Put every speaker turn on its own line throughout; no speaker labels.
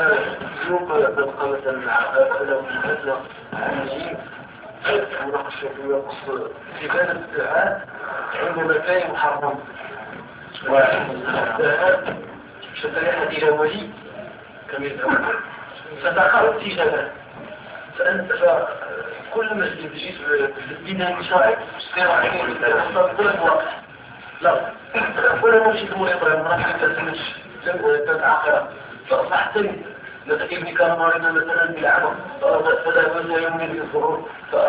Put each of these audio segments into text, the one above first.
اليوم نبقى مثلا لو مثلا عايزين مناقشة في يقص في بلد الساعات عندما كان محرم والساعات شريحة إلى ولي كم يدعون فتخرج تجاه فأنت كل مسجد تجيس بالدين المشاعر تصير عليك كل الوقت لا كل ما مشيت مو إبراهيم راح تتسمش لم تتعقل فأصبحت ابني كان مريضا مثلا بالعمى فذهب يومين في الظهور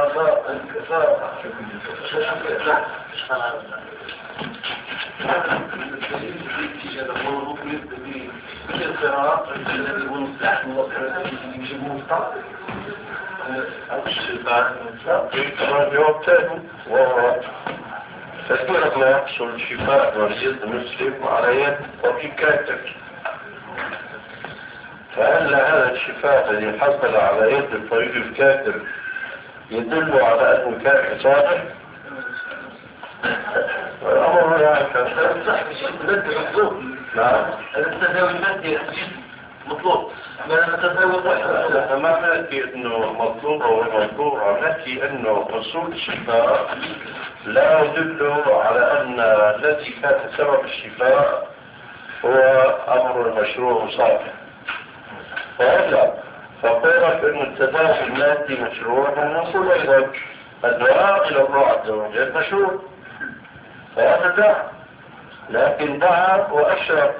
القراءات الذي هو مستحيل يجيبون الطاقة
الجواب الثاني وهو تذكرة ما يحصل شفاء مريض مسلم على يد طبيب كاتب. فهل هذا الشفاء الذي حصل على يد الطبيب الكاتب يدل على أنه كان صالح؟ الأمر لا يكفي.
صح بشيء مادي مطلوب.
نعم.
التداوي المادي مطلوب.
ما نأتي أنه مطلوب أو مطلوب، نأتي أنه حصول الشفاء لا يدل على أن الذي كان سبب الشفاء هو أمر مشروع صالح. فهذا فقولك أن التداوي المادي مشروع، ونقول أيضا الدعاء إلى الله عز وجل مشروع، فهذا دعا، لكن دعا وأشرف.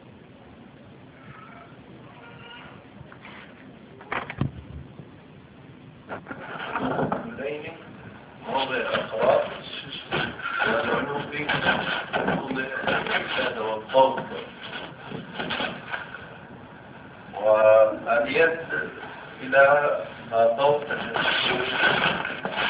موضع الأخراج والعنوب موضع الإحسان والطوق واليد إلى ما طوق